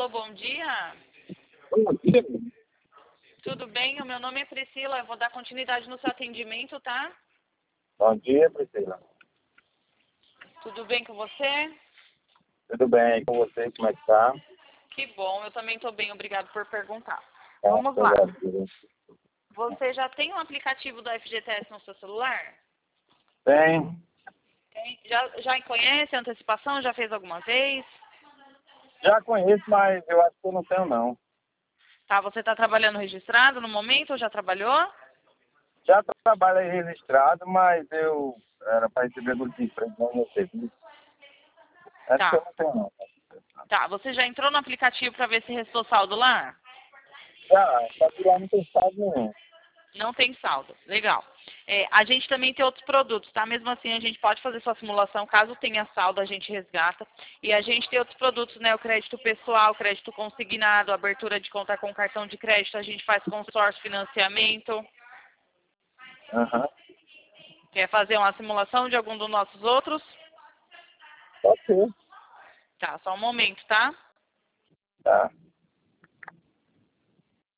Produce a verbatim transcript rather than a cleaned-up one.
Alô, bom dia. Bom dia. Tudo bem? O meu nome é Priscila. Eu vou dar continuidade no seu atendimento, tá? Bom dia, Priscila. Tudo bem com você? Tudo bem com você? Como é que tá? Que bom, eu também estou bem. Obrigado por perguntar. Tá, Vamos lá. obrigado. Você já tem um aplicativo do F G T S no seu celular? Tem. Tem. Já, já conhece a antecipação? Já fez alguma vez? Já conheço, mas eu acho que eu não tenho, não. Tá, você está trabalhando registrado no momento ou já trabalhou? Já trabalhei registrado, mas eu era para receber do desemprego, não recebi. Acho que eu Tá. não tenho, não. Tá, você já entrou no aplicativo para ver se restou saldo lá? Já, só que lá não tem estado nenhum. Não tem saldo. Legal. É, a gente também tem outros produtos, tá? Mesmo assim, a gente pode fazer sua simulação. Caso tenha saldo, a gente resgata. E a gente tem outros produtos, né? O crédito pessoal, crédito consignado, abertura de conta com cartão de crédito. A gente faz consórcio, financiamento. Aham. Quer fazer uma simulação de algum dos nossos outros? Pode ser. Tá, só um momento, tá? Tá.